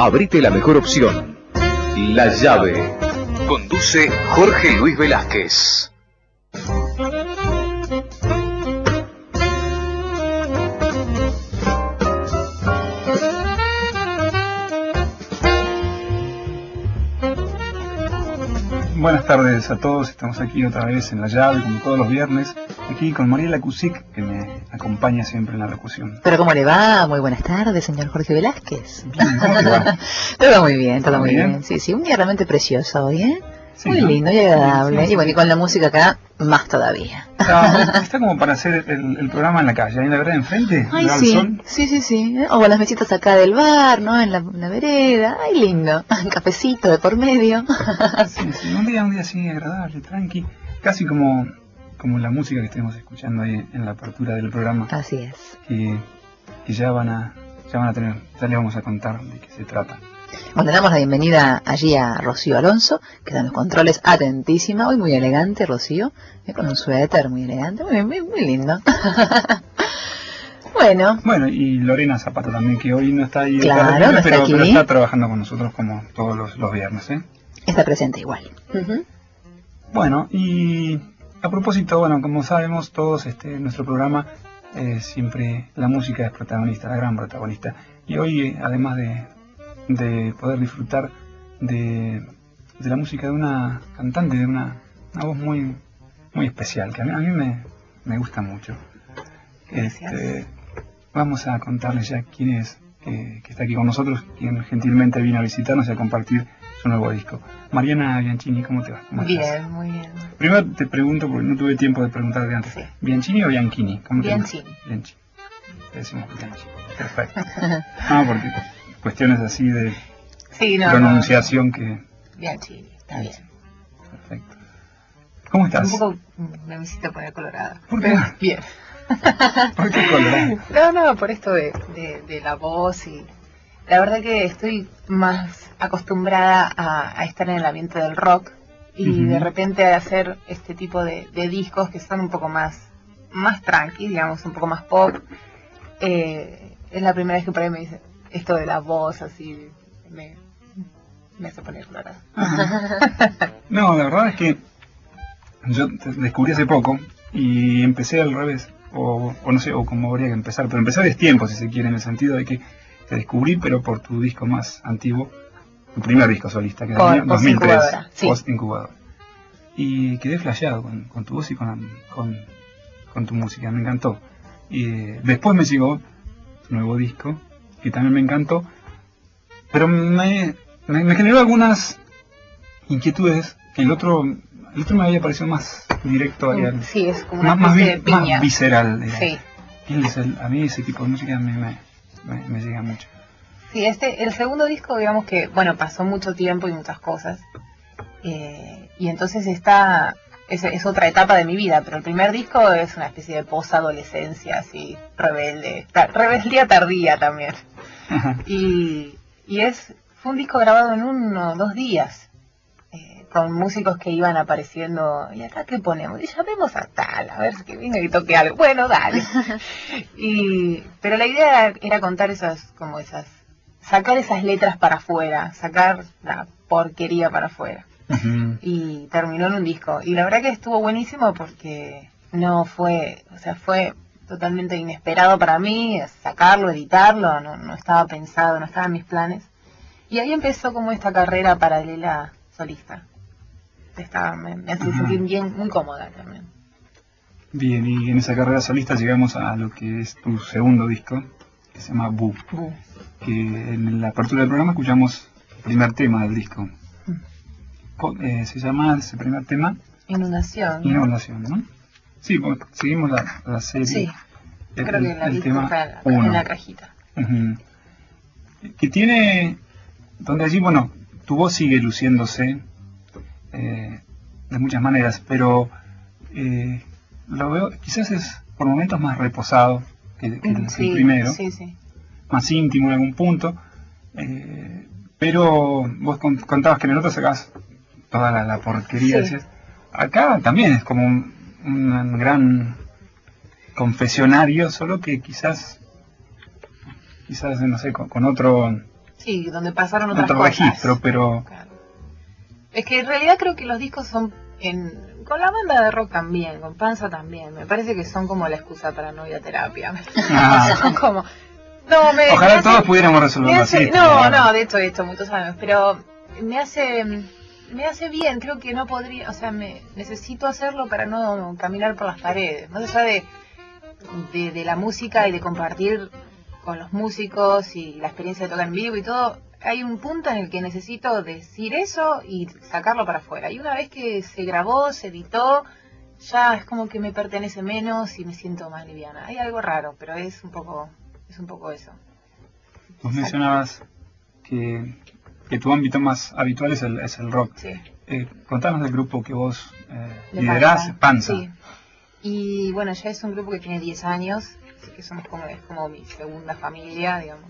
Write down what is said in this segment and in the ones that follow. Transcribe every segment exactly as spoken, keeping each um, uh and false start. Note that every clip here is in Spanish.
abrite la mejor opción. La Llave. Conduce Jorge Luis Velázquez. Buenas tardes a todos, estamos aquí otra vez en La Llave, como todos los viernes, aquí con Mariela Cusic, que me acompaña siempre en la locución. ¿Pero cómo le va? Muy buenas tardes, señor Jorge Velázquez. Bien, ¿cómo te va? Todo muy bien, todo muy ¿Bien? bien. Sí, sí, un día realmente precioso hoy, ¿eh? Sí, muy ¿no? lindo y agradable. Sí, sí, y bueno, y sí. con la música acá, más todavía. Está, está como para hacer el, el programa en la calle, ahí en la vereda enfrente, Ay, mirá al sí, sol. sí, sí, sí. ¿eh? O con las mesitas acá del bar, ¿no? En la, en la vereda. Ay, lindo. Un cafecito de por medio. Sí, sí, un día, un día así agradable, tranqui, casi como, como la música que estemos escuchando ahí en la apertura del programa, Así es. que, que ya van a, ya van a tener, ya les vamos a contar de qué se trata. Bueno, le damos la bienvenida allí a Rocío Alonso, que está en los controles, atentísima, hoy muy elegante, Rocío, eh, con un suéter muy elegante, muy, muy, muy lindo. Bueno, Bueno, y Lorena Zapata también, que hoy no está ahí, Claro, detrás de no está pero, aquí. pero está trabajando con nosotros como todos los, los viernes, ¿eh? está presente igual. Ujú. Bueno, y a propósito, bueno, como sabemos todos, este, en nuestro programa eh, siempre la música es protagonista, la gran protagonista. Y hoy, eh, además de, de poder disfrutar de, de la música de una cantante, de una, una voz muy, muy especial, que a mí, a mí me, me gusta mucho. Gracias. Este, vamos a contarles ya quién es, que, que está aquí con nosotros, quien gentilmente vino a visitarnos y a compartir su nuevo disco. Mariana Bianchini, ¿cómo te va? ¿Cómo estás? Bien, muy bien. Primero te pregunto, porque no tuve tiempo de preguntarte antes. Sí. ¿Bianchini o Bianchini? ¿Cómo te Bianchini. llamas? Bianchini. Te decimos Bianchini. Perfecto. No, porque cuestiones así de Sí, no, pronunciación que... no. Bien, Chile, está bien. Perfecto. ¿Cómo estás? Un poco me hiciste poner colorada. ¿Por qué? Pero bien. ¿Por qué colorado? No, no, por esto de, de, de la voz y... La verdad que estoy más acostumbrada a, a estar en el ambiente del rock y Ujú. de repente a hacer este tipo de, de discos que son un poco más, más tranqui, digamos, un poco más pop. Eh, es la primera vez que por ahí me dice esto de la voz, así, me, me hace poner colorada. No, la verdad es que yo te descubrí hace poco y empecé al revés, o, o no sé, o como habría que empezar, pero empecé a destiempo, si se quiere, en el sentido de que te descubrí, pero por tu disco más antiguo, tu primer disco solista, que Por era dos mil tres, Post-Incubadora, sí. Post-Incubadora. Y quedé flasheado con, con tu voz y con, con, con tu música, me encantó. Y eh, después me llegó tu nuevo disco, que también me encantó, pero me, me, me generó algunas inquietudes que el otro, el otro me había parecido más directo, al- Sí, es como una más, más, especie vi- de piña. más visceral. era. Sí. Y el- el- a mí ese tipo de música me, me, me, me llega mucho. Sí, este, el segundo disco, digamos que, bueno, pasó mucho tiempo y muchas cosas. Eh, y entonces está, es, es otra etapa de mi vida, pero el primer disco es una especie de posadolescencia, así, rebelde, ta- rebeldía tardía también. Y, y es, fue un disco grabado en uno o dos días, eh, con músicos que iban apareciendo, ¿y acá qué ponemos? Y llamemos a tal, a ver que venga y toque algo. Bueno, dale. Y, pero la idea era contar esas, como esas, sacar esas letras para afuera, sacar la porquería para afuera. Ujú. Y terminó en un disco. Y la verdad que estuvo buenísimo porque no fue, o sea, fue totalmente inesperado para mí sacarlo, editarlo, no, no estaba pensado, no estaba en mis planes. Y ahí empezó como esta carrera paralela solista. Estaba, me, me hace Ajá. sentir bien, muy cómoda también. Bien, y en esa carrera solista llegamos a lo que es tu segundo disco, que se llama Bu, Bu. que en la apertura del programa escuchamos el primer tema del disco. Co- eh, se llama ese primer tema Inundación. ¿no? Inundación, ¿no? Sí, bueno, seguimos la, la serie. Sí, el, creo que la el viste tema está en la, uno. en la cajita. Ujú. Que tiene, donde allí, bueno, tu voz sigue luciéndose eh, de muchas maneras, pero eh, lo veo, quizás es por momentos más reposado que, que el, que Sí, el primero, sí, sí. más íntimo en algún punto, eh, pero vos con- contabas que en el otro sacás toda la, la porquería, Sí. decías. Acá también es como un, un gran confesionario, solo que quizás, quizás, no sé, con, con otro Sí, donde pasaron otras otro cosas. registro, pero... Claro. Es que en realidad creo que los discos son, en, con la banda de rock también, con Panza también, me parece que son como la excusa para no ir a terapia. Ah. Son como... No, me, Ojalá me todos hace, pudiéramos resolverlo hace, así. No, claro. no, de hecho he hecho muchos años, pero me hace... Me hace bien, creo que no podría, o sea, me necesito hacerlo para no caminar por las paredes, más allá de, de, de la música y de compartir con los músicos y la experiencia de tocar en vivo y todo, hay un punto en el que necesito decir eso y sacarlo para afuera. Y una vez que se grabó, se editó, ya es como que me pertenece menos y me siento más liviana. Hay algo raro, pero es un poco, es un poco eso. Vos mencionabas que, que tu ámbito más habitual es el, es el rock. Sí. Eh, contanos del grupo que vos eh, De liderás, Panza. Panza. Sí. Y bueno, ya es un grupo que tiene diez años, así que somos como, es como mi segunda familia, digamos.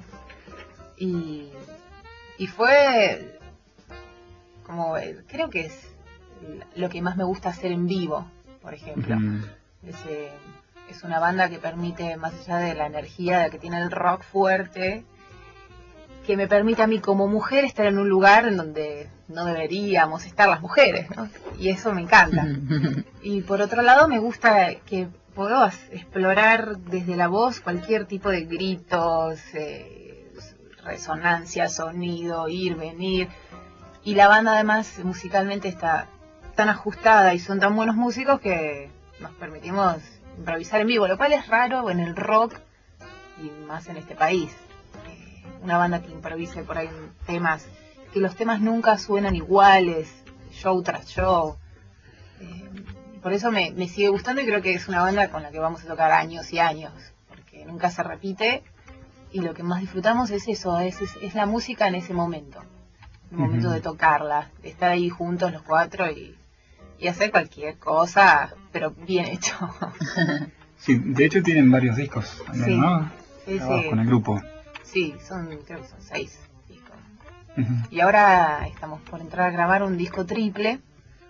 Y, y fue como, eh, creo que es lo que más me gusta hacer en vivo, por ejemplo. Mm. Es, eh, es una banda que permite, más allá de la energía de que tiene el rock fuerte, que me permite a mí como mujer estar en un lugar en donde no deberíamos estar las mujeres, ¿no? Y eso me encanta. Y por otro lado me gusta que puedo explorar desde la voz cualquier tipo de gritos, eh, resonancia, sonido, ir, venir. Y la banda además musicalmente está tan ajustada y son tan buenos músicos que nos permitimos improvisar en vivo, lo cual es raro en el rock y más en este país. Eh, una banda que improvise por ahí temas, que los temas nunca suenan iguales, show tras show. Eh, por eso me, me sigue gustando y creo que es una banda con la que vamos a tocar años y años, porque nunca se repite y lo que más disfrutamos es eso, es, es, es la música en ese momento, el uh-huh. momento de tocarla, de estar ahí juntos los cuatro y, y hacer cualquier cosa, pero bien hecho. Sí, de hecho tienen varios discos también, sí, ¿no? Sí, Trabajo sí. con el grupo. Sí, son, creo que son seis discos. Uh-huh. Y ahora estamos por entrar a grabar un disco triple,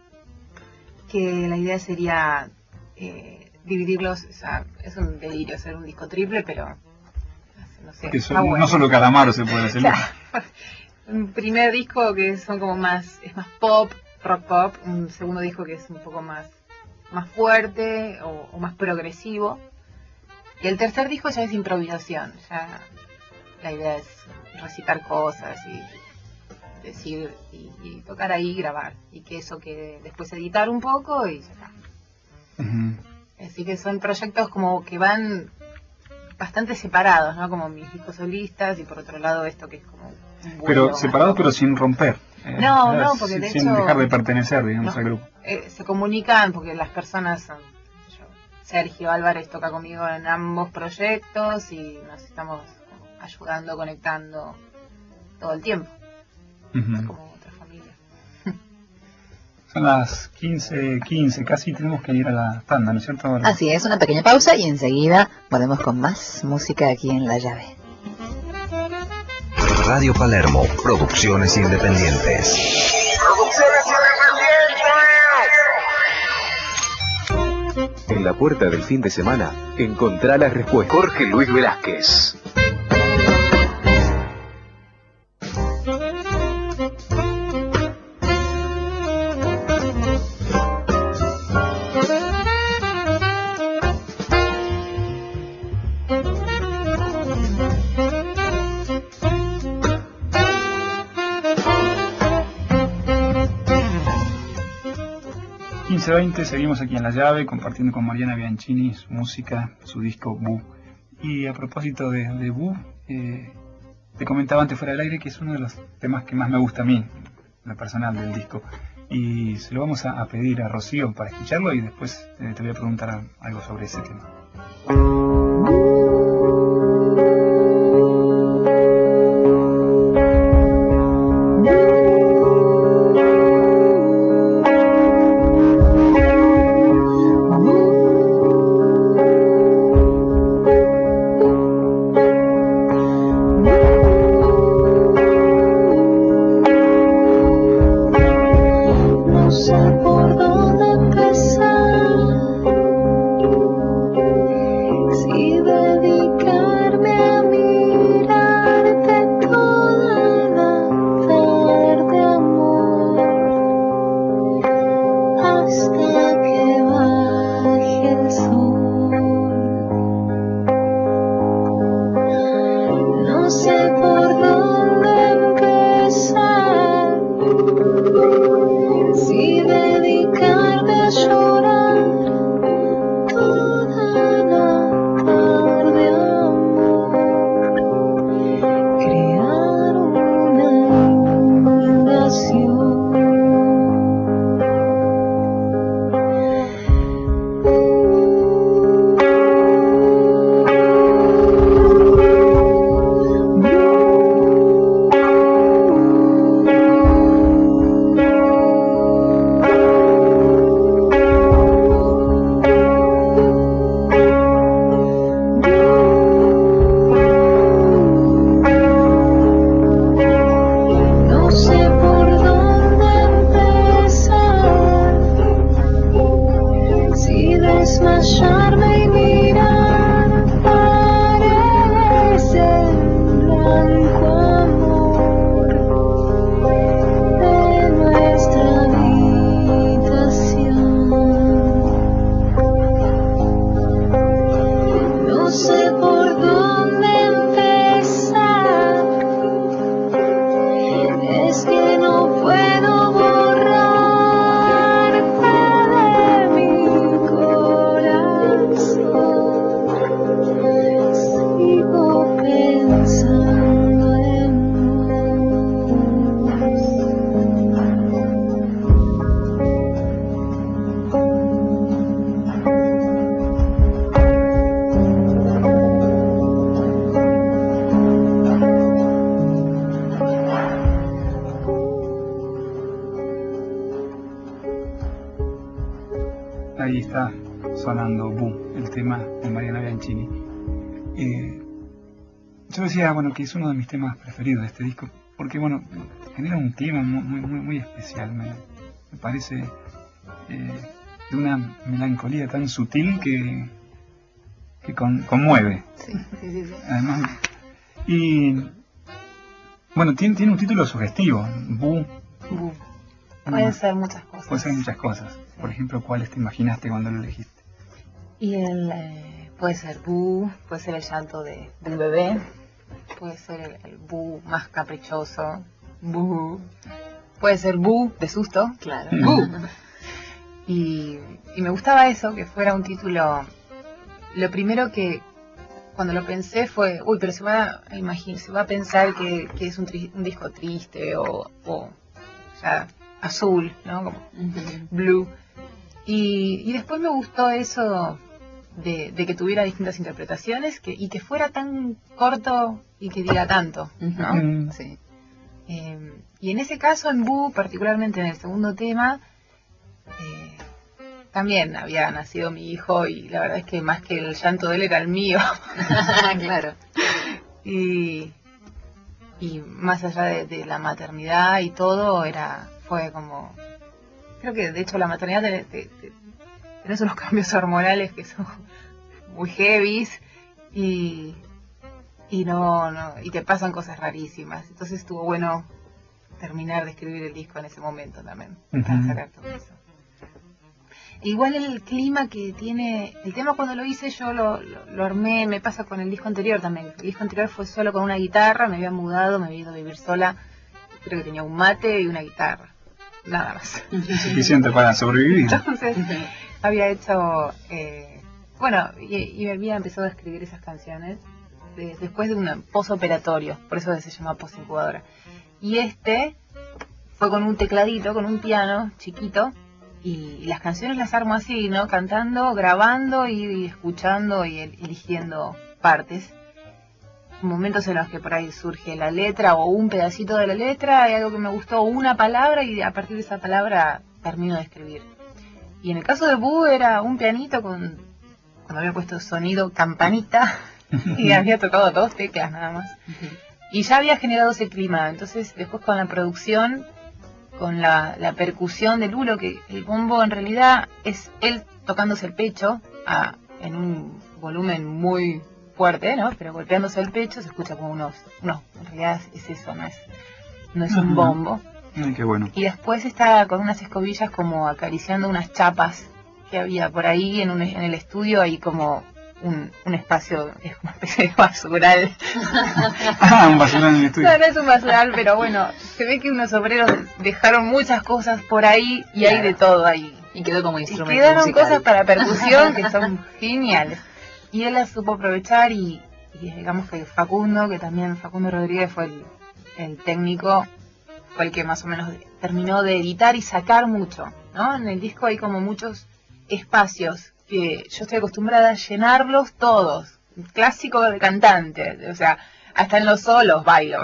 que la idea sería eh, dividirlos, o sea, es un delirio hacer un disco triple, pero no sé, que son, está bueno. No solo Calamaro se puede hacer. Claro. Un primer disco que son como más, es más pop, rock pop, un segundo disco que es un poco más, más fuerte o, o más progresivo, y el tercer disco ya es improvisación, ya la idea es recitar cosas y decir y, y tocar ahí y grabar, y que eso quede después editar un poco y ya está. Uh-huh. Así que son proyectos como que van bastante separados, ¿no? Como mis discos solistas y por otro lado esto que es como un vuelo. Pero separados pero sin romper. Eh, no, no, porque sin, de sin hecho... dejar de pertenecer, digamos, no, al grupo. Eh, se comunican porque las personas son... Yo, Sergio Álvarez toca conmigo en ambos proyectos y nos estamos ayudando, conectando todo el tiempo. Uh-huh. Es como otra familia. Son las quince quince, casi tenemos que ir a la tanda, ¿no es cierto? Así es, una pequeña pausa y enseguida volvemos con más música aquí en La Llave. Radio Palermo, producciones independientes. Producciones independientes. En la puerta del fin de semana, encontrá las respuestas. Jorge Luis Velázquez. quince veinte, seguimos aquí en La Llave compartiendo con Mariana Bianchini su música, su disco Bu. Y a propósito de, de Bu, eh, te comentaba antes fuera del aire que es uno de los temas que más me gusta a mí, lo personal del disco. Y se lo vamos a, a pedir a Rocío para escucharlo y después eh, te voy a preguntar algo sobre ese tema. Si ahí está sonando Bu, el tema de Mariana Bianchini. Eh, yo decía, bueno, que es uno de mis temas preferidos de este disco, porque, bueno, genera un clima muy, muy, muy especial. Me, me parece eh, de una melancolía tan sutil que, que con, conmueve. Sí, sí, sí, sí. Además, y bueno, tiene, tiene un título sugestivo, Bu. Bu. Pueden ser muchas cosas. Puede ser muchas cosas. Por ejemplo, ¿cuáles te imaginaste cuando lo elegiste? Y el, eh, puede ser Bu, puede ser el llanto de, del bebé, puede ser el, el Bu más caprichoso, Bu. Puede ser Bu de susto, Claro. Bu. Y, y me gustaba eso, que fuera un título. Lo primero que cuando lo pensé fue, uy, pero se va a imaginar, se va a pensar que, que es un, tri, un disco triste o, o ya azul, ¿no? Como Uh-huh. blue. Y, y después me gustó eso de, de que tuviera distintas interpretaciones que, y que fuera tan corto y que diga tanto, ¿no? Mm. Sí. Eh, y en ese caso, en Bu, particularmente en el segundo tema, eh, también había nacido mi hijo y la verdad es que más que el llanto de él era el mío. Claro. y, y más allá de, de la maternidad y todo, era fue como... Creo que de hecho la maternidad te, te, te, tenés unos cambios hormonales que son muy heavies y, y no, no, y te pasan cosas rarísimas. Entonces estuvo bueno terminar de escribir el disco en ese momento también, Uh-huh. para sacar todo eso. Igual el clima que tiene, el tema cuando lo hice yo lo, lo, lo armé, me pasa con el disco anterior también. El disco anterior fue solo con una guitarra, me había mudado, me había ido a vivir sola, creo que tenía un mate y una guitarra, nada más. Suficiente para sobrevivir. Entonces había hecho, eh, bueno, y, y había empezado a escribir esas canciones de, después de un posoperatorio, por eso se llama posincubadora. Y este fue con un tecladito, con un piano chiquito, y las canciones las armo así, ¿no? Cantando, grabando y, y escuchando y el, eligiendo partes. Momentos en los que por ahí surge la letra o un pedacito de la letra, hay algo que me gustó, una palabra, y a partir de esa palabra termino de escribir. Y en el caso de Bu era un pianito con, cuando había puesto sonido campanita y había tocado dos teclas nada más. Y ya había generado ese clima. Entonces después con la producción, con la, la percusión de Lulo, que el bombo en realidad es él tocándose el pecho a, en un volumen muy fuerte, ¿no? Pero golpeándose el pecho se escucha como unos, no, en realidad es eso, no es, no es un bombo. Ay, qué bueno. Y después está con unas escobillas como acariciando unas chapas que había por ahí en, un, en el estudio, hay como un, un espacio, es una especie de basural. Ah, un basural en el estudio. No, no es un basural, pero bueno, se ve que unos obreros dejaron muchas cosas por ahí y Claro. hay de todo ahí. Y quedó como Y instrumento quedaron musical. cosas para percusión que son geniales. Y él las supo aprovechar y, y digamos que Facundo, que también Facundo Rodríguez fue el, el técnico, fue el que más o menos terminó de editar y sacar mucho, ¿no? En el disco hay como muchos espacios que yo estoy acostumbrada a llenarlos todos, clásico de cantante, o sea, hasta en los solos bailo.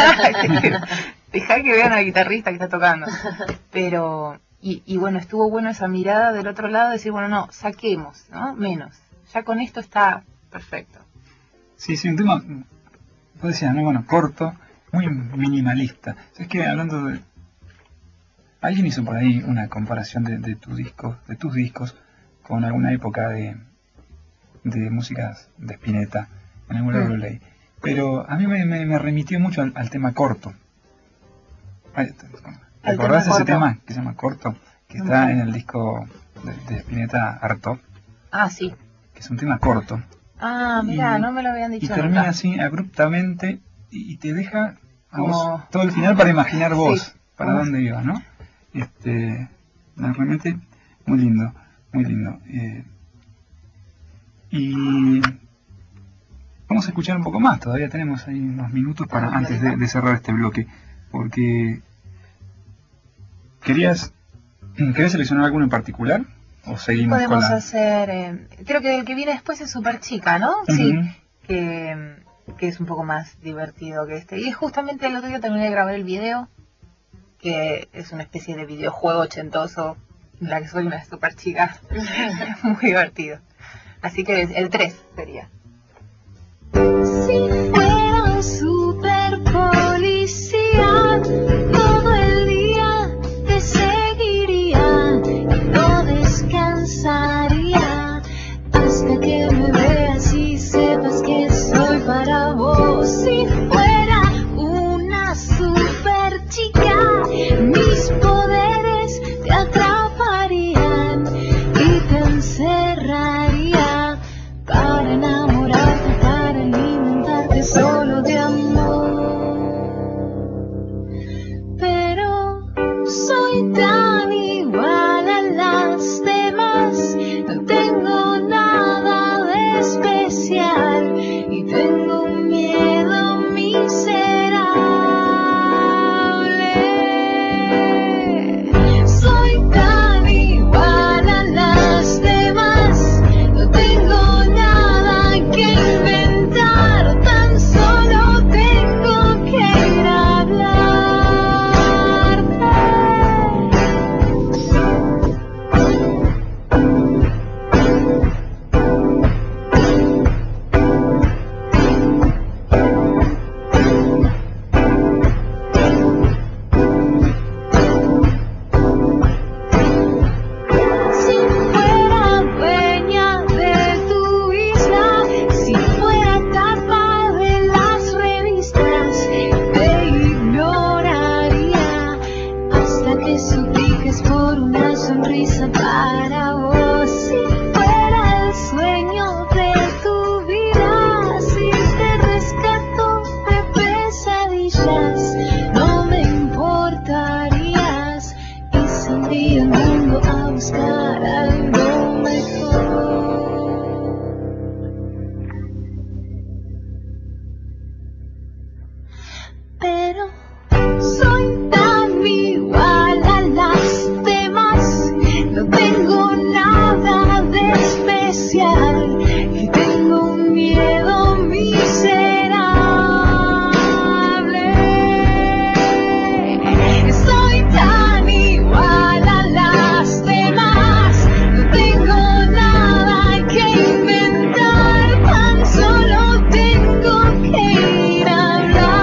Dejá que vean al guitarrista que está tocando. Pero, y, y bueno, estuvo bueno esa mirada del otro lado, decir, bueno, no, saquemos, ¿no? Menos. Ya con esto está perfecto. Sí, sí, un tema, vos decías, ¿no? Bueno, corto, muy minimalista. Es que hablando de... Alguien hizo por ahí una comparación de, de tus discos, de tus discos, con alguna época de, de músicas de Spinetta, en algún lado lo leí. Pero a mí me, me, me remitió mucho al, al tema corto. ¿Te acordás de ese tema que se llama Corto? Que está en el disco de, de Spinetta Artaud. Ah, sí. Que es un tema corto. Ah, mira, Y- no me lo habían dicho Y termina nunca. así abruptamente y, y te deja a Como- vos todo el final para imaginar vos Sí. para Uf. dónde iba, ¿no? Este, no, realmente muy lindo, muy lindo. Eh, y vamos a escuchar un poco más, todavía tenemos ahí unos minutos para Ah, antes de, de cerrar este bloque, porque querías, ¿querés seleccionar alguno en particular? ¿O seguimos con Podemos la...? hacer, eh, creo que el que viene después es Super Chica, ¿no? Sí, Ujú. que, que es un poco más divertido que este. Y justamente el otro día terminé de grabar el video, que es una especie de videojuego ochentoso la que soy una super chica. Muy divertido. Así que el tres sería. Si fuera un super policía, todo el día te seguiría y no descansaría hasta que me veas y sepas que soy para vos. Si fuera una super chica, mis poderes te atraparían y te encerraría para enamorarte, para alimentarte solo de amor. Pero soy tan igual a las demás, no tengo nada de especial y tengo un miedo miserable. Soy tan igual a las demás, no tengo nada que inventar, tan solo tengo que ir a hablarte. Si fuera dueña de tu isla, si fuera tapa de las revistas, te ignoraría hasta que supliques por una sonrisa para vos. Si fuera el sueño de tu vida, si te rescato de pesadillas, no me importarías y saldría al mundo a buscar algo mejor. Pero soy tan igual a las demás, no tengo nada de especial y tengo un miedo miserable. Soy tan igual a las demás, no tengo nada que inventar, tan solo tengo que ir a hablarte.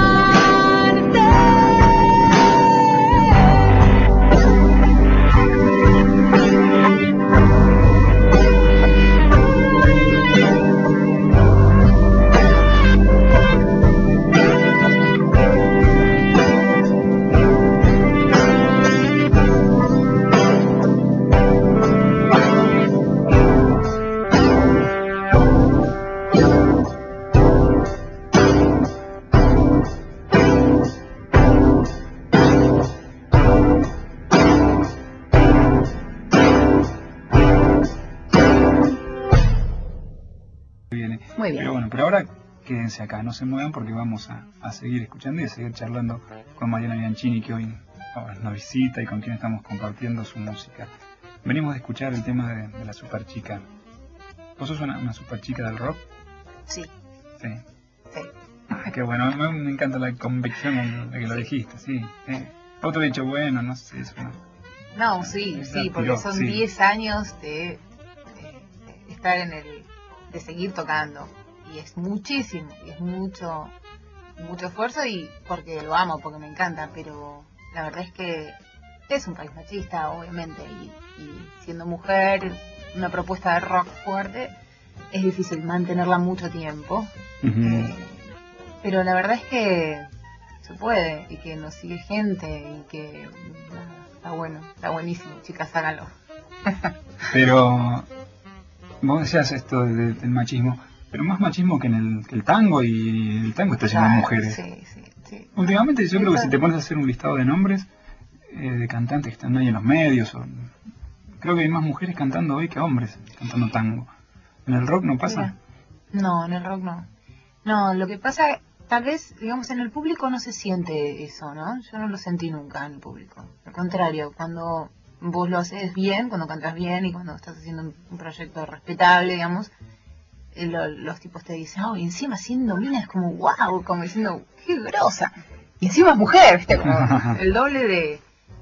Viene. Muy bien. Pero bueno, pero ahora quédense acá, no se muevan porque vamos a, a seguir escuchando y a seguir charlando con Mariana Bianchini, que hoy ahora nos visita y con quien estamos compartiendo su música. Venimos de escuchar el tema de, de la super chica. ¿Vos sos una, una super chica del rock? Sí, Sí. sí. Ay, qué bueno, me, me encanta la convicción en la que lo dijiste, sí. sí. Otro dicho, bueno, no sé, eso no. No, sí, sí, La porque tiró, son sí. diez años de, de- de estar en el, de seguir tocando. Y es muchísimo, y es mucho, mucho esfuerzo y porque lo amo, porque me encanta, pero la verdad es que es un país machista, obviamente, y, y siendo mujer, una propuesta de rock fuerte, es difícil mantenerla mucho tiempo. Ujú. Eh, pero la verdad es que se puede y que nos sigue gente y que nada, está bueno, está buenísimo, chicas, háganlo. Pero vos decías esto de- del machismo, pero más machismo que en el, que el tango, y el tango está lleno de Claro, mujeres. Sí, sí, sí. Últimamente yo creo que Eso- si te pones a hacer un listado de nombres eh, de cantantes que están ahí en los medios, o, creo que hay más mujeres cantando hoy que hombres cantando tango. ¿En el rock no pasa? Mira, no, en el rock no. No, lo que pasa, tal vez, digamos, en el público no se siente eso, ¿no? Yo no lo sentí nunca en el público. Al contrario, cuando vos lo haces bien, cuando cantas bien y cuando estás haciendo un, un proyecto respetable, digamos, eh, lo- los tipos te dicen, oh, y encima siendo mina es como, wow, como diciendo, qué grosa. Y encima es mujer, ¿viste? Como el doble de, de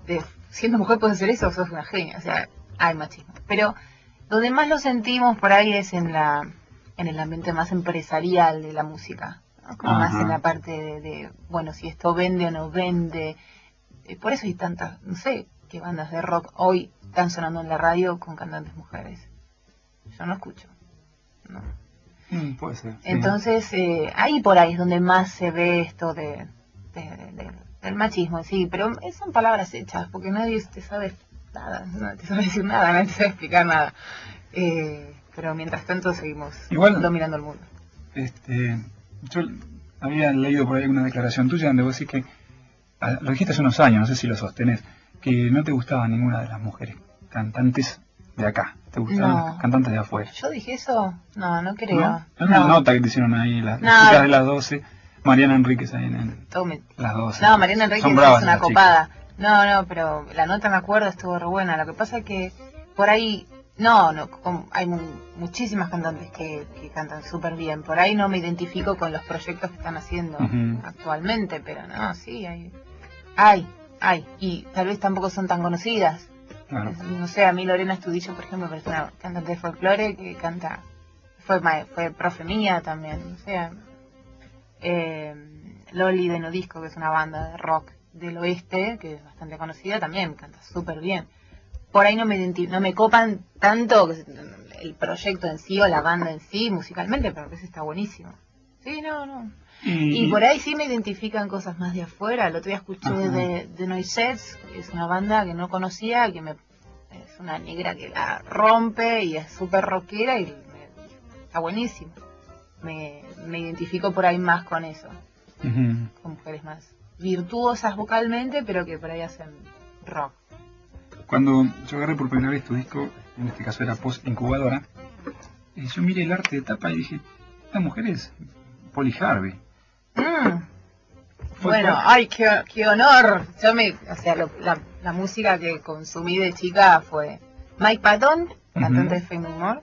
siendo mujer puedes hacer eso, sos una genia, o sea, hay machismo. Pero donde más lo sentimos por ahí es en la en el ambiente más empresarial de la música, ¿no? Como Ajá. más en la parte de, de, bueno, si esto vende o no vende. Eh, Por eso hay tantas, no sé, qué bandas de rock hoy están sonando en la radio con cantantes mujeres. Yo no escucho, no. Mm, puede ser. sí. Entonces, eh, ahí por ahí es donde más se ve esto de, de- de- de- del machismo, sí, pero son palabras hechas, porque nadie te sabe nada, no te sabe decir nada, nadie te sabe explicar nada. Eh, pero mientras tanto seguimos Igual- dominando el mundo. Este, yo había leído por ahí una declaración tuya donde vos decís que, ah, lo dijiste hace unos años, no sé si lo sostenés, que no te gustaba ninguna de las mujeres cantantes de acá, te gustaban No. las cantantes de afuera. ¿Yo dije eso? No, no creo. ¿No? Es una nota que te hicieron ahí las, las No. chicas de las doce, Mariana Enríquez ahí en, en Todo me- las doce. No, Mariana Enríquez Son es bravas una esas copada. No, no, pero la nota me acuerdo estuvo re buena. Lo que pasa es que por ahí, no, no, con- hay mu- muchísimas cantantes que, que cantan súper bien. Por ahí no me identifico con los proyectos que están haciendo Ujú. actualmente, pero no, sí, hay, hay, hay. Y tal vez tampoco son tan conocidas. Claro. No sé, a mí Lorena Estudillo, por ejemplo, es una cantante de folclore que canta, fue ma- fue profe mía también, o sea, eh, Loli de No Disco, que es una banda de rock del oeste, que es bastante conocida, también canta súper bien. Por ahí no me identi- no me copan tanto que se- el proyecto en sí o la banda en sí, musicalmente, pero a veces está buenísimo. Sí, no, no. Y, Y por ahí sí me identifican cosas más de afuera. El otro día escuché Ajá. de, de Noisettes, que es una banda que no conocía, que me es una negra que la rompe y es súper rockera y me- está buenísimo. Me, me identifico por ahí más con eso, Ujú. con mujeres más virtuosas vocalmente, pero que por ahí hacen rock. Cuando yo agarré por primera vez tu disco, en este caso era Post Incubadora, eh, yo miré el arte de tapa y dije, esta mujer es Polly Harvey. Mm. Fue Bueno, cual- ay, qué, qué honor. Yo me, o sea, lo- la, la música que consumí de chica fue Mike Patton, cantante de Fame No More,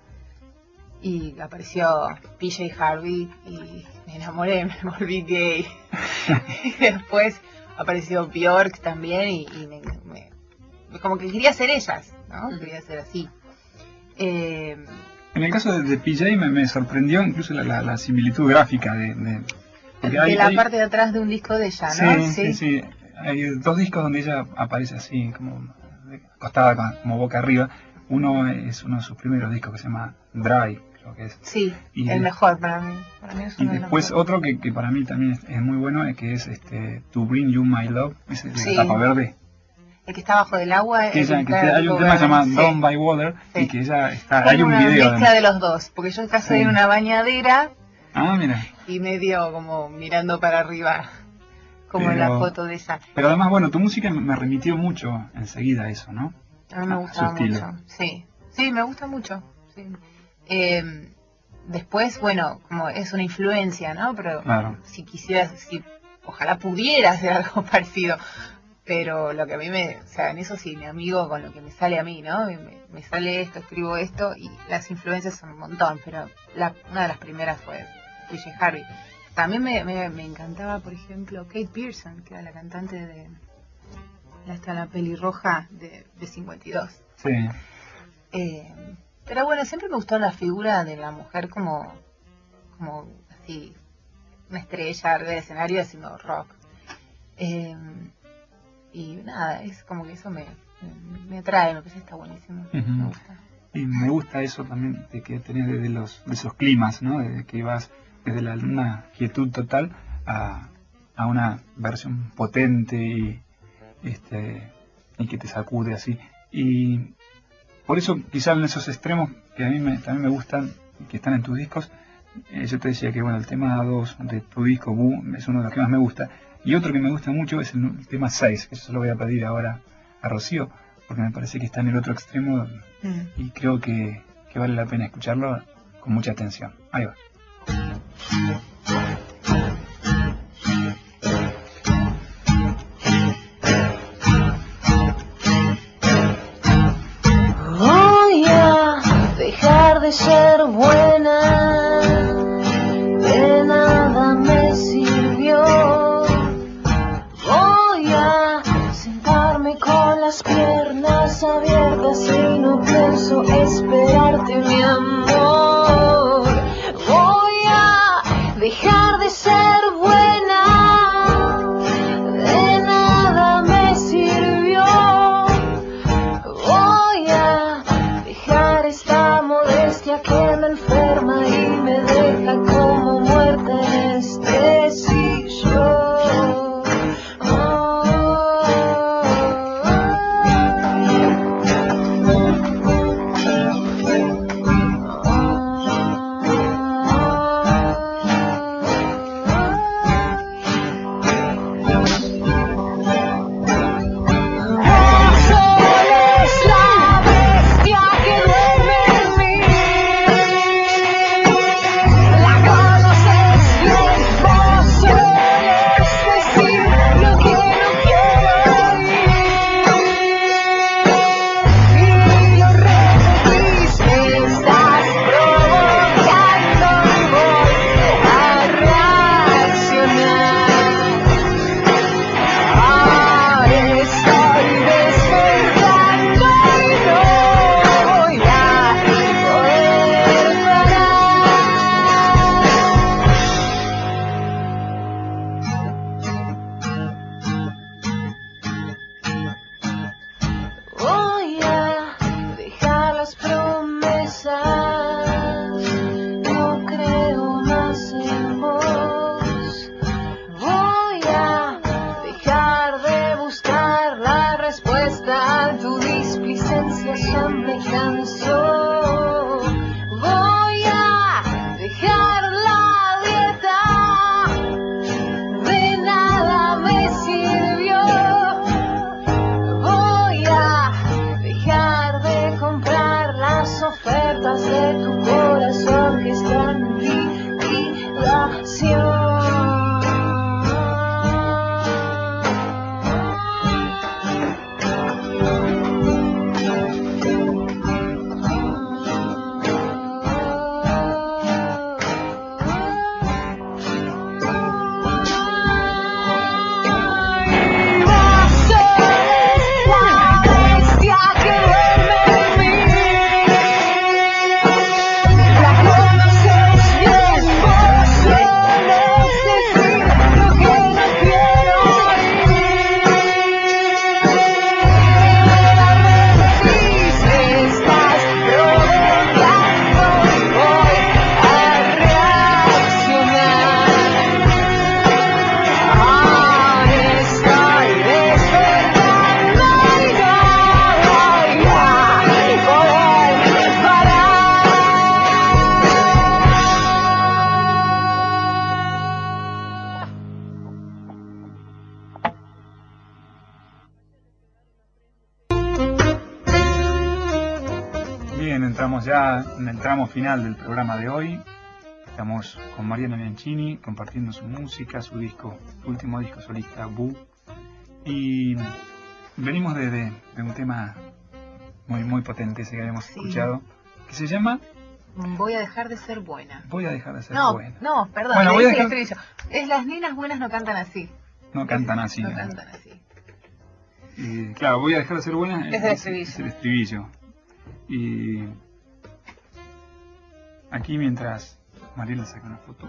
y apareció P J Harvey y me enamoré, me volví gay. Y después apareció Bjork también y, y me, me- como que quería ser ellas, ¿no? Quería ser así. Eh, En el caso de, de P J me, me sorprendió incluso la, la- la similitud gráfica de... de, porque de hay- la hay- parte de atrás de un disco de ella, sí, ¿no? sí, sí. Hay dos discos donde ella aparece así, como acostada, con- como boca arriba. Uno es uno de sus primeros discos que se llama Dry, creo que es. Sí, Y el de- mejor para mí. Para mí es Y uno de los después mejores. otro que, que para mí también es, es muy bueno, es que es este To Bring You My Love, ese de Sí. la tapa verde. El que está bajo del agua. Que el ella, que está te- hay un tipo tema que se llama verde, sí. Down by Water y Sí. que ella está, Fue hay un una video mezcla además. de los dos, porque yo acá soy Sí. en una bañadera Ah, mira. y medio como mirando para arriba, como en la Pero- foto de ella. Pero además, bueno, tu música me remitió mucho enseguida a eso, ¿no? A mí me Ah, gustaba su estilo. mucho. Sí, sí, me gusta mucho. Sí. Eh, después, bueno, como es una influencia, ¿no? Pero Claro. si quisieras, si ojalá pudiera hacer algo parecido. Pero lo que a mí me, o sea, en eso sí, me amigo con lo que me sale a mí, ¿no? Me, me sale esto, escribo esto y las influencias son un montón, pero la, una de las primeras fue P J Harvey. También me, me, me encantaba, por ejemplo, Kate Pearson, que era la cantante de hasta la pelirroja de, de cincuenta y dos. Sí. Eh, pero bueno, siempre me gustó la figura de la mujer como, como así, una estrella arriba del escenario haciendo rock. Eh, y nada, es como que eso me, me, me atrae, me parece que está buenísimo. Ujú. Me gusta. Y me gusta eso también de que tenés desde los, de esos climas, ¿no? De que vas desde la, una quietud total a, a una versión potente y, este, y que te sacude así. Y por eso quizás en esos extremos que a mí me, también me gustan y que están en tus discos, eh, yo te decía que bueno, el tema dos de tu disco, Bu, es uno de los que más me gusta. Y otro que me gusta mucho es el, el tema seis, que eso se lo voy a pedir ahora a Rocío, porque me parece que está en el otro extremo Mm. y creo que, que vale la pena escucharlo con mucha atención. Ahí va. Voy a dejar de ser buena, de nada me sirvió. Voy a sentarme con las piernas puertas abiertas y no pienso esperarte, mi amor. Voy a dejar de ser buena, de nada me sirvió. Voy a dejar esta modestia que me enferma y me deja como muerta en este sillo. Ya en el tramo final del programa de hoy. Estamos con Mariana Bianchini compartiendo su música, su disco, su último disco solista, Bu. Y venimos de, de, de un tema muy muy potente ese que habíamos sí. escuchado, que se llama Voy a dejar de ser buena. Voy a dejar de ser no, buena. No, perdón, bueno, voy a dejar... el es las nenas buenas no cantan así. No cantan así. No ¿eh? cantan así. Y, claro, voy a dejar de ser buena. Es el estribillo. Es el estribillo. Y aquí mientras Mariela saca una foto.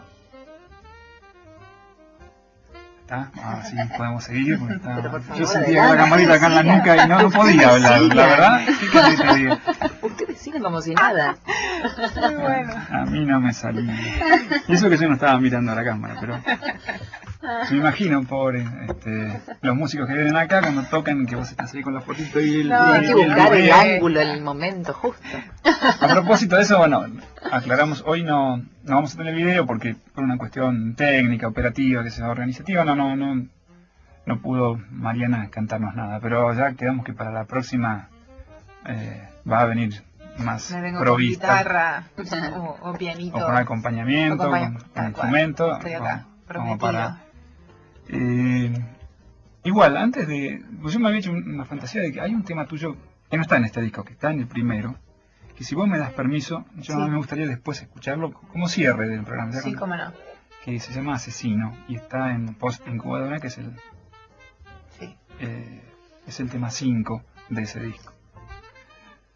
¿Está? Ah, sí, podemos seguir. Porque está... Pero por favor, yo sentía que la camarita acá en la nuca y no, no podía hablar, la verdad. ¿Qué querés que te diga? Ustedes siguen como si nada. Muy bueno. A mí no me salía. Y eso que yo no estaba mirando a la cámara, pero me imagino, pobre, este, los músicos que vienen acá cuando tocan, que vos estás ahí con la fotito y el... No, hay que buscar el, el ángulo, el momento justo. A propósito de eso, bueno, aclaramos, hoy no, no vamos a tener video porque por una cuestión técnica, operativa, que sea organizativa, no, no, no, no pudo Mariana cantarnos nada, pero ya quedamos que para la próxima eh, va a venir más me vengo provista. Con guitarra o, o pianito. O con acompañamiento, Acompaña con, con instrumento. Estoy acá, como para, eh, igual, antes de... Pues yo me había hecho una fantasía de que hay un tema tuyo que no está en este disco, que está en el primero, que si vos me das permiso, yo sí. me gustaría después escucharlo como cierre del programa. Sí, cómo no. Que se llama Asesino y está en Post Incubadora, que es el, sí. eh, es el tema cinco de ese disco.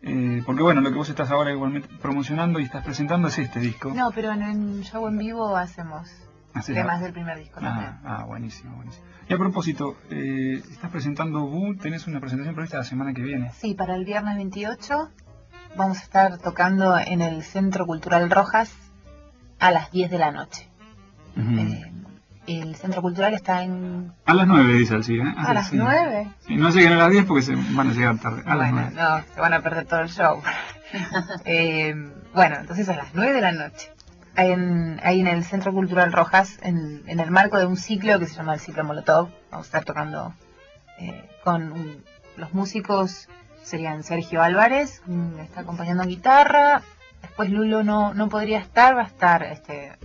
Eh, porque bueno, lo que vos estás ahora igualmente promocionando y estás presentando es este disco. No, pero en el show en vivo hacemos Así temas es. del primer disco Ah, también. ah, buenísimo, buenísimo. Y a propósito, eh, estás presentando Bu, tenés una presentación prevista la semana que viene. Sí, para el viernes veintiocho vamos a estar tocando en el Centro Cultural Rojas a las diez de la noche. Uh-huh. Eh, el Centro Cultural está en... A las nueve, dice el sí, ¿eh? ¿A las sí. nueve? Sí, no lleguen a las diez porque se van a llegar tarde. A las Bueno, nueve. no, se van a perder todo el show. eh, bueno, entonces a las nueve de la noche. En, ahí en el Centro Cultural Rojas, en, en el marco de un ciclo que se llama el ciclo Molotov, vamos a estar tocando eh, con un, los músicos, serían Sergio Álvarez, me está acompañando en guitarra, después Lulo no, no podría estar, va a estar este eh,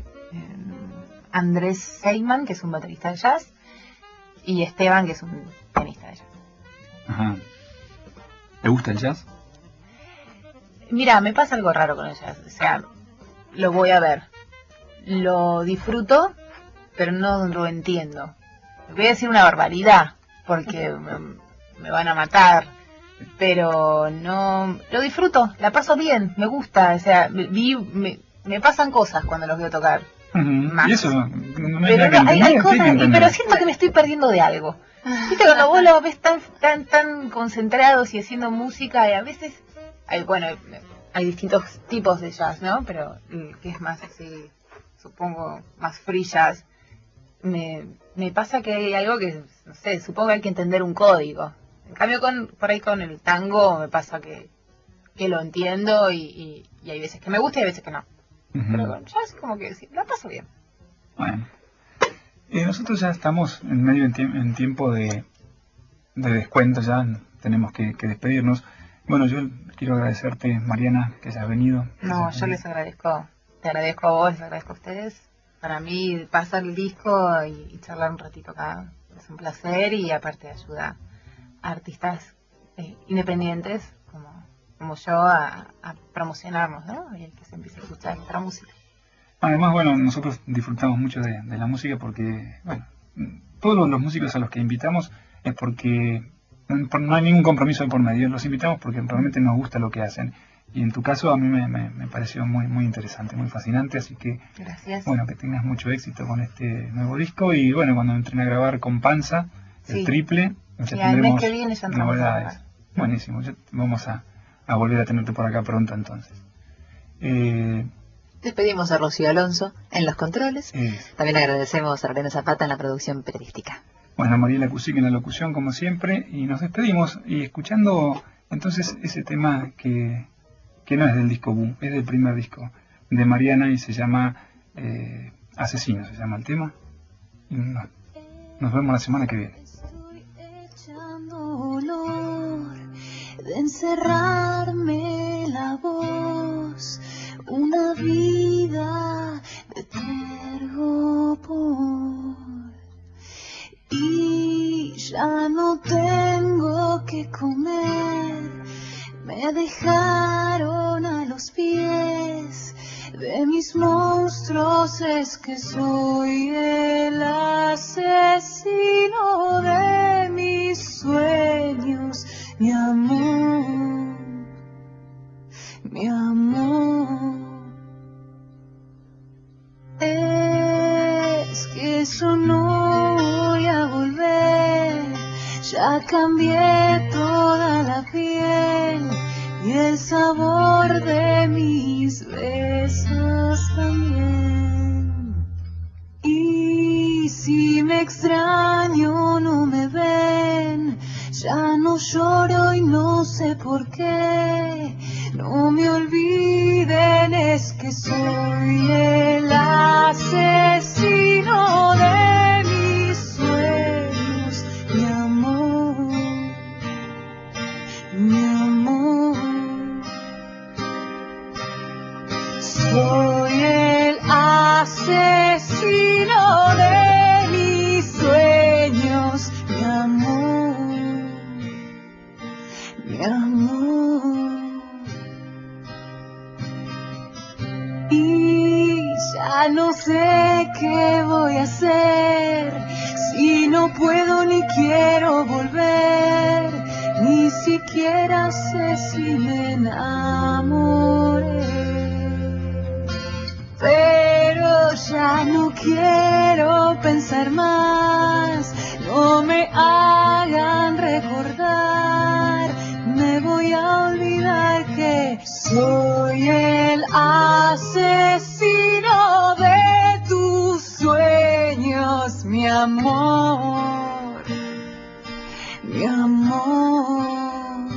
Andrés Seyman, que es un baterista de jazz, y Esteban, que es un pianista de jazz. Ajá. ¿Te gusta el jazz? Mira, me pasa algo raro con el jazz, o sea, lo voy a ver, lo disfruto, pero no lo entiendo. Voy a decir una barbaridad, porque me, me van a matar, pero no, lo disfruto, la paso bien, me gusta, o sea, vi, me, me pasan cosas cuando los veo tocar. Uh-huh. Más. Y eso, no, no hay Pero nada que no, hay, entender, hay sí cosas, que y- entender. pero siento que me estoy perdiendo de algo. Viste, cuando vos lo ves tan, tan, tan concentrados y haciendo música, y a veces, hay, bueno, hay distintos tipos de jazz, ¿no? Pero el que es más así, supongo, más free jazz, me, me pasa que hay algo que, no sé, supongo que hay que entender un código. En cambio, con por ahí con el tango me pasa que, que lo entiendo y, y, y hay veces que me gusta y hay veces que no. Uh-huh. Pero con jazz como que sí, la paso bien. Bueno. Eh, nosotros ya estamos en medio en, tie- en tiempo de, de descuento, ya tenemos que, que despedirnos. Bueno, yo quiero agradecerte, Mariana, que hayas venido. que No, hayas yo venido. les agradezco, te agradezco a vos, les agradezco a ustedes. Para mí pasar el disco y, y charlar un ratito acá es un placer y aparte ayuda a artistas eh, independientes como, como yo a, a promocionarnos, ¿no? Y que se empiece a escuchar nuestra música. Además, bueno, nosotros disfrutamos mucho de, de la música porque, bueno, todos los, los músicos a los que invitamos es porque no, por- no hay ningún compromiso de por medio, los invitamos porque realmente nos gusta lo que hacen. Y en tu caso a mí me, me, me pareció muy muy interesante, muy fascinante, así que, Gracias. bueno, que tengas mucho éxito con este nuevo disco y, bueno, cuando entren a grabar con Panza, el Sí. triple, ya Y al mes tendremos que viene ya entramos a novedades. grabar. Buenísimo, ya vamos a, a volver a tenerte por acá pronto entonces. Eh, Despedimos a Rocío Alonso en los controles. eh, También agradecemos a Lorena Zapata en la producción periodística. Bueno, Mariela Cusic en la locución, como siempre, y nos despedimos y escuchando entonces ese tema que, que no es del disco Boom, es del primer disco de Mariana y se llama eh, Asesino, se llama el tema. Y nos, nos vemos la semana que viene. Estoy echando olor de encerrarme la voz, una vida de tergopor. Y ya no tengo que comer, me dejaron a los pies de mis monstruos, es que soy el asesino de mis sueños, mi amor, mi amor. Es que yo no voy a volver, ya cambié toda la piel y el sabor de mis besos también. Y si me extraño no me ven, ya no lloro y no sé por qué. No me olviden, es que soy el asesino de mis sueños, mi amor, mi amor. Soy el asesino de mis sueños, mi amor, mi amor. Y ya no sé qué voy a hacer, si no puedo ni quiero volver, ni si siquiera sé si me enamoré. Pero ya no quiero pensar más, no me hagan recordar, me voy a olvidar que soy el asesino de tus sueños, mi amor, mi amor.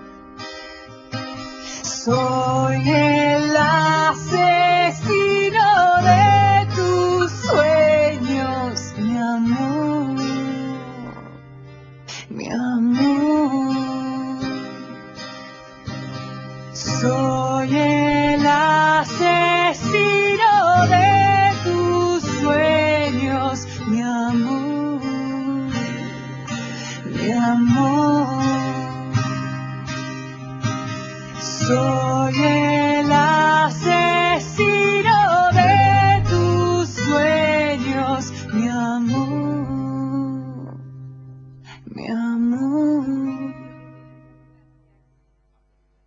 Soy el asesino de tus sueños, mi amor, mi amor. Soy el asesino de tus sueños, mi amor, mi amor. Soy el